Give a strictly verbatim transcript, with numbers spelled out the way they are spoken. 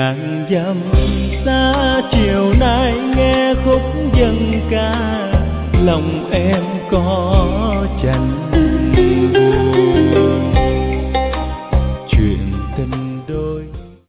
ngàn dặm xa chiều nay nghe khúc dân ca lòng em còn